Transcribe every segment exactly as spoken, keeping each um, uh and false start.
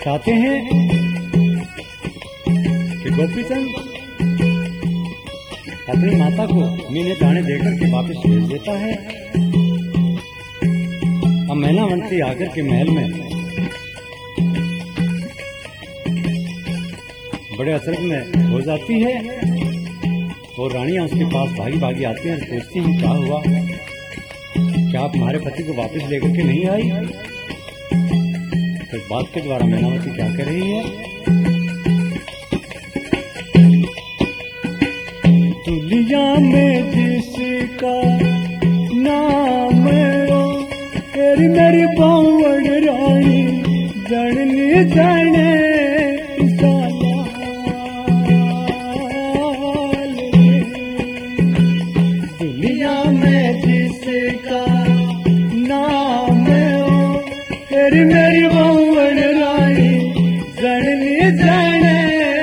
बताते हैं कि गोपीचंद अपनी माता को मीने दाने देकर के वापस भेज देता है। अब मैनावंती आकर के महल में बड़े अचरज में हो जाती है और रानियां उसके पास भागी भागी आती हैं और पूछती हैं क्या हुआ, क्या आप हमारे पति को वापस लेकर के नहीं आई? तो इस बात के द्वारा मैनावती क्या कर रही है, दुनिया में जिसका नाम हो तेरी मेरी बावड़ रानी जड़ने जाने दुनिया में जिसका नाम हो तेरी मेरी बावड़ रानी जड़ने जाने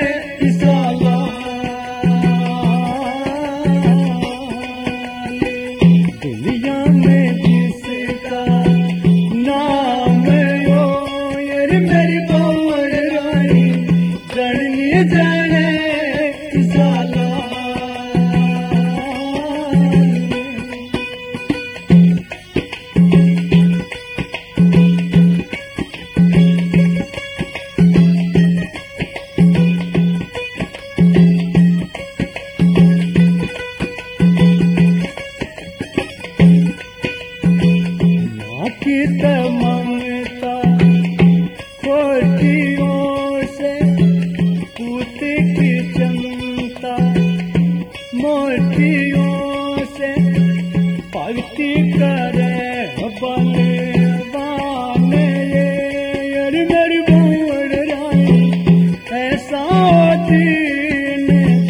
ममता खोटियों से पूत की चमता मोतियों से भक्ति करे बलवान ये मेरी बावड़ रानी ऐसा दीन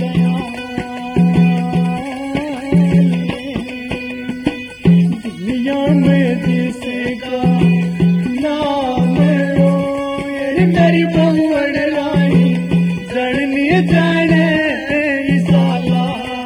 दुनिया में जिसका नाम हो ये मेरी बावड़ रानी जड़नी जाने साला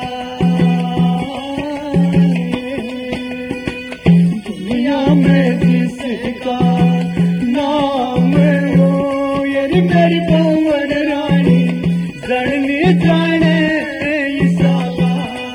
दुनिया में जिसका नाम हो ये मेरी बावड़ रानी जड़नी जाने साला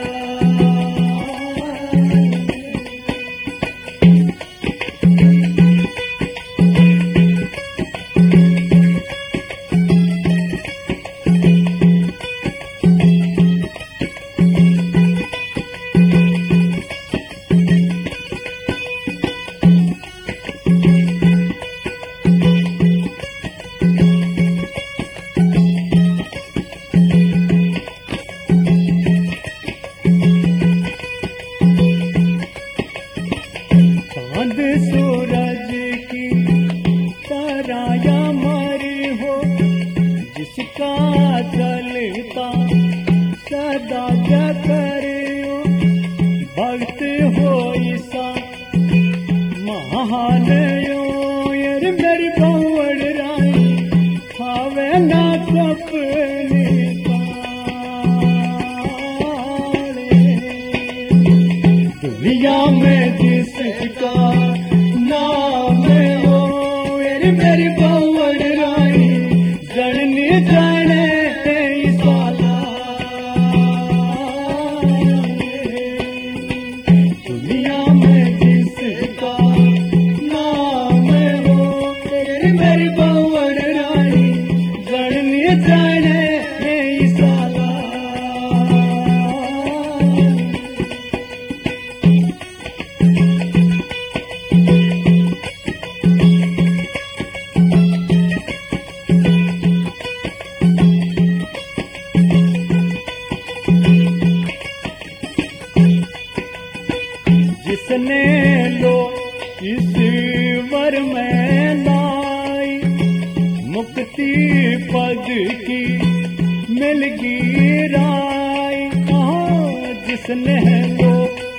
चांद सूरज की तरह मरी हो जिसका चलता सदा क्या करियो भक्त हो ईसा महान यो ये मेरी बावड़ रानी खावे ना सपने दुनिया में जिसका नाम हो ये मेरी बावड़ रानी जड़नी जाने साला दुनिया में जिसका नाम हो ये मेरी बावड़ रानी जड़नी जाने साला जिसने लो ईश्वर में लाई मुक्ति पद की मिलगी राय जिसने लो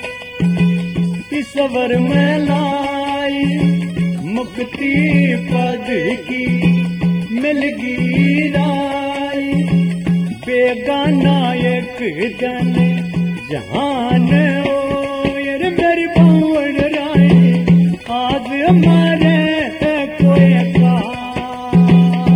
ईश्वर में लाई मुक्ति पद की मिलगी राय बेगाना एक जन जहान हो मेरी बावड़ रानी आज हमारे कोई का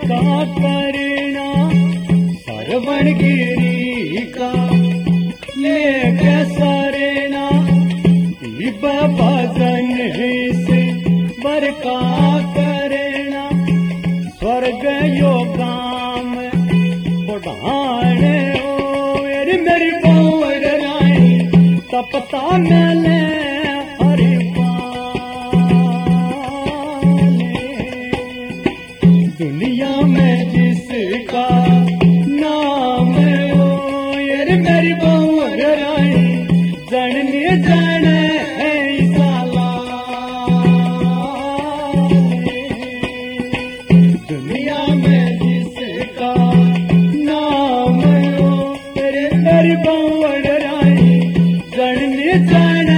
का करना सरवण गिरी का लेके सरना भजन से बर का करना स्वर्ग योगाम बढ़ाने ओ मेरी पौर रानी तपता मिले हरि दुनिया में जिसका नाम हो यार मेरी पौर रानी जननी जाने दुनिया में जिसका नाम हो तेरे मेरी पौर रानी जननी जाने